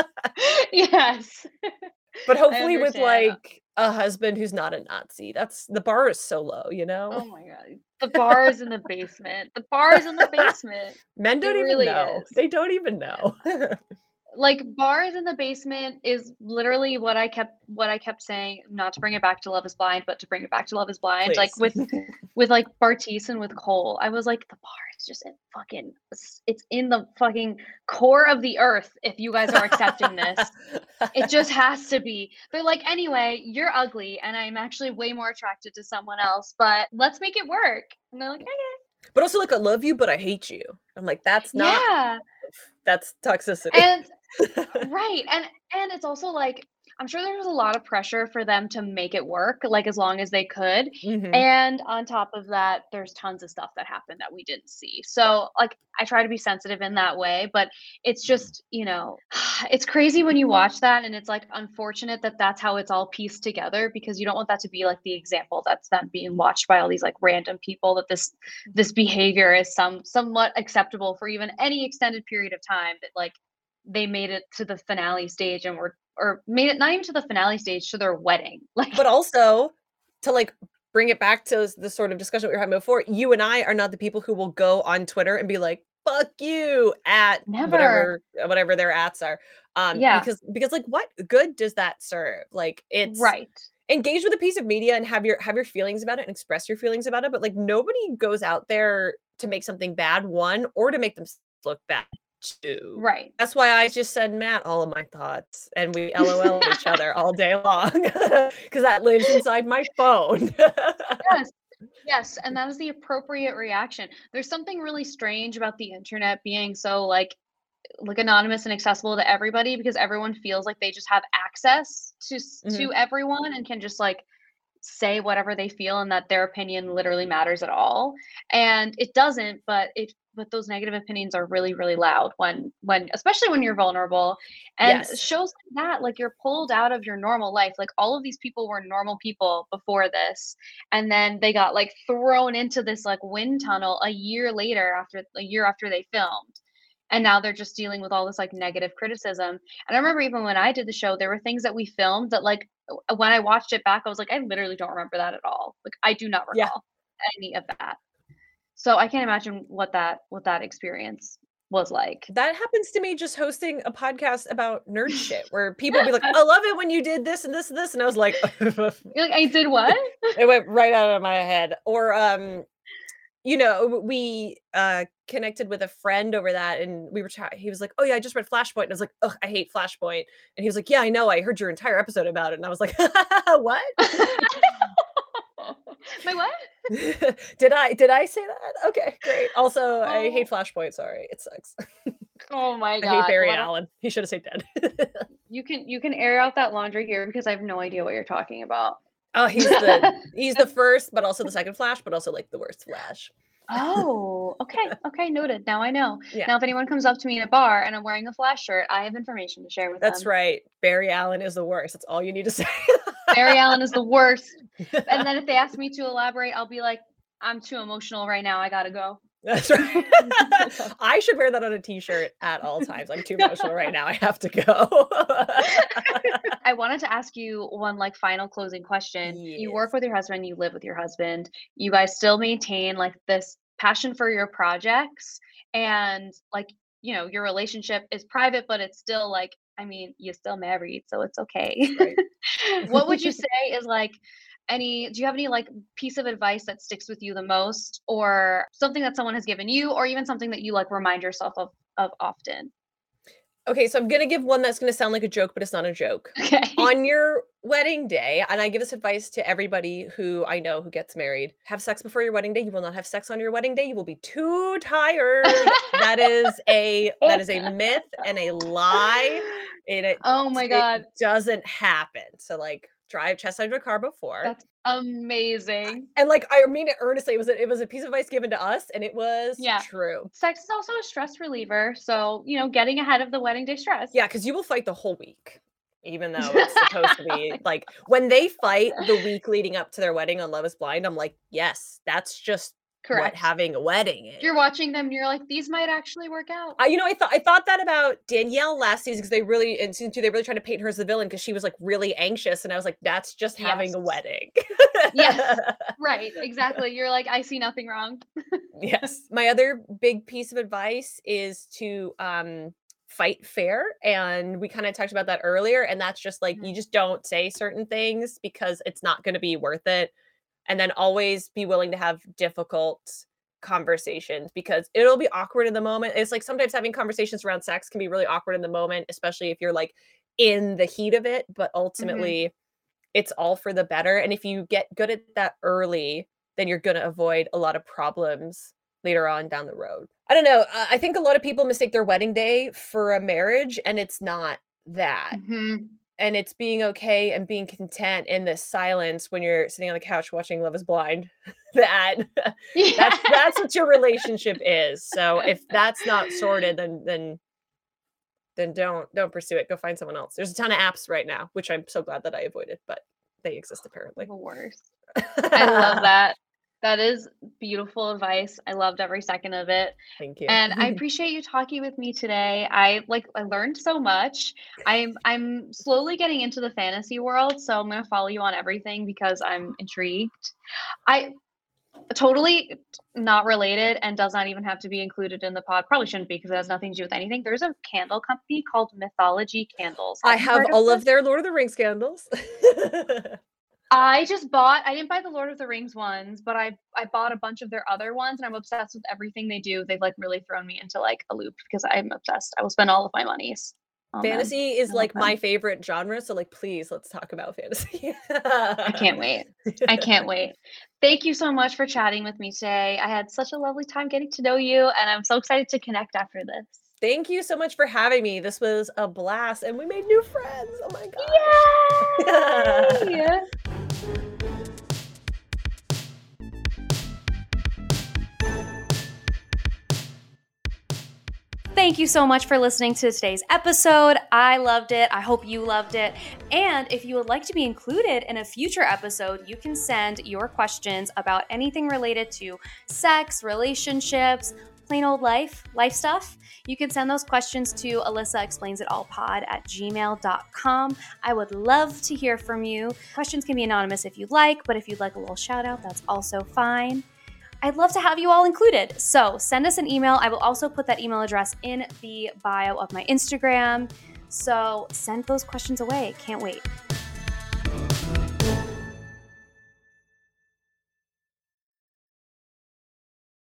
Yes. But hopefully with understand. like a husband who's not a Nazi. That's the bar is so low, you know? Oh my God. The bar is in the basement. The bar is in the basement. Men don't it even really know. is. They don't even know. like bars in the basement is literally what I kept what I kept saying, not to bring it back to Love is Blind, but to bring it back to Love is Blind. Please. Like with with like Bartise and with Cole. I was like, the bar is just in fucking it's in the fucking core of the earth if you guys are accepting this. It just has to be. They're like, anyway, you're ugly and I'm actually way more attracted to someone else, but let's make it work. And they're like, okay. But also like, I love you, but I hate you. I'm like, that's not, Yeah. that's toxicity. And right. And and it's also like, I'm sure there was a lot of pressure for them to make it work, like as long as they could. Mhm. And on top of that, there's tons of stuff that happened that we didn't see. So like I try to be sensitive in that way, but it's just, you know, it's crazy when you watch that and it's like unfortunate that that's how it's all pieced together, because you don't want that to be like the example that's then being watched by all these like random people, that this this behavior is some somewhat acceptable for even any extended period of time, that like they made it to the finale stage and were or made it not even to the finale stage, to their wedding. Like, But also to like bring it back to the sort of discussion we were having before, you and I are not the people who will go on Twitter and be like, fuck you at Never. whatever whatever their ats are. Um Yeah. because because like what good does that serve? Like it's right. engage with a piece of media and have your have your feelings about it and express your feelings about it, but like nobody goes out there to make something bad, one, or to make them look bad, two. Right. That's why I just said Matt all of my thoughts and we LOL at each other all day long because that lives inside my phone. Yes. Yes. And that is the appropriate reaction. There's something really strange about the internet being so like like anonymous and accessible to everybody, because everyone feels like they just have access to Mhm. to everyone and can just like say whatever they feel and that their opinion literally matters at all. And it doesn't, but it but those negative opinions are really, really loud when when especially when you're vulnerable. And Yes. shows like that, like you're pulled out of your normal life. Like all of these people were normal people before this. And then they got like thrown into this like wind tunnel a year later, after a year after they filmed. And now they're just dealing with all this like negative criticism. And I remember even when I did the show, there were things that we filmed that like w- when I watched it back, I was like, I literally don't remember that at all. Like I do not Yeah. recall any of that. So I can't imagine what that what that experience was like. That happens to me just hosting a podcast about nerd shit where people be like, I love it when you did this and this and this. And I was like, You're like, I did what? it went right out of my head. Or um you know, we uh connected with a friend over that and we were chatting. He was like, oh yeah, I just read Flashpoint. And I was like, ugh, I hate Flashpoint. And he was like, yeah, I know, I heard your entire episode about it. And I was like, what? My what? did I did I say that? Okay, great. Also, I Oh. hate Flashpoint, sorry. It sucks. Oh my I god. hate Barry What a- Allen. He should have stayed dead. You can you can air out that laundry here because I have no idea what you're talking about. Oh, he's the he's the first, but also the second Flash, but also like the worst Flash. Oh, okay. Okay, noted. Now I know. Yeah. Now if anyone comes up to me in a bar and I'm wearing a Flash shirt, I have information to share with That's them. right. Barry Allen is the worst. That's all you need to say. Barry Allen is the worst. And then if they ask me to elaborate, I'll be like, I'm too emotional right now. I gotta go. That's right. I should wear that on a t-shirt at all times. I'm too emotional right now. I have to go. I wanted to ask you one like final closing question. You work Yes. with your husband, you live with your husband. You guys still maintain like this passion for your projects, and like, you know, your relationship is private, but it's still like, I mean, you're still married, so it's okay. Right. What would you say is like any do you have any like piece of advice that sticks with you the most, or something that someone has given you, or even something that you like remind yourself of of often? Okay, so I'm gonna give one that's gonna sound like a joke, but it's not a joke. Okay. On your wedding day, and I give this advice to everybody who I know who gets married, have sex before your wedding day. You will not have sex on your wedding day. You will be too tired. That is a that is a myth and a lie. It, it, Oh my it god. doesn't happen. So like drive chest out of a car before. That's amazing. And like I mean it earnestly. It was a, it was a piece of advice given to us, and it was Yeah. true. Sex is also a stress reliever, so you know, getting ahead of the wedding day stress. Yeah, because you will fight the whole week, even though it's supposed to be like when they fight the week leading up to their wedding on Love is Blind. I'm like, yes, that's just what Correct. having a wedding is. You're watching them and you're like, these might actually work out. I, you know, I thought I thought that about Danielle last season because they really in season two they really tried to paint her as the villain because she was like really anxious, and I was like, that's just having a Yes. wedding. Yes. Right, exactly. You're like, I see nothing wrong. Yes. My other big piece of advice is to um fight fair. And we kind of talked about that earlier. And that's just like, you just don't say certain things because it's not going to be worth it. And then always be willing to have difficult conversations because it'll be awkward in the moment. It's like sometimes having conversations around sex can be really awkward in the moment, especially if you're like in the heat of it. But ultimately, mm-hmm. it's all for the better. And if you get good at that early, then you're going to avoid a lot of problems later on down the road. I don't know. Uh, I think a lot of people mistake their wedding day for a marriage, and it's not that. Mm-hmm. And it's being okay and being content in this silence when you're sitting on the couch watching Love is Blind. that yeah. that's that's what your relationship is. So if that's not sorted, then then then don't don't pursue it. Go find someone else. There's a ton of apps right now, which I'm so glad that I avoided, but they exist apparently. The worst. I love that. That is beautiful advice. I loved every second of it. Thank you. And I appreciate you talking with me today. I like I learned so much. I'm I'm slowly getting into the fantasy world, so I'm going to follow you on everything because I'm intrigued. I totally not related and does not even have to be included in the pod. Probably shouldn't be because it has nothing to do with anything. There's a candle company called Mythology Candles. Have I have all of, of their Lord of the Rings candles. I just bought, I didn't buy the Lord of the Rings ones, but I I bought a bunch of their other ones and I'm obsessed with everything they do. They've like really thrown me into like a loop because I'm obsessed. I will spend all of my monies. Fantasy is like my favorite genre. So like, please, let's talk about fantasy. I can't wait. I can't wait. Thank you so much for chatting with me today. I had such a lovely time getting to know you and I'm so excited to connect after this. Thank you so much for having me. This was a blast and we made new friends. Oh my God. Yay! Thank you so much for listening to today's episode. I loved it. I hope you loved it. And if you would like to be included in a future episode, you can send your questions about anything related to sex, relationships, plain old life, life stuff. You can send those questions to Alyssa Explains It All Pod at gmail dot com. I would love to hear from you. Questions can be anonymous if you'd like, but if you'd like a little shout out, that's also fine. I'd love to have you all included. So send us an email. I will also put that email address in the bio of my Instagram. So send those questions away. Can't wait.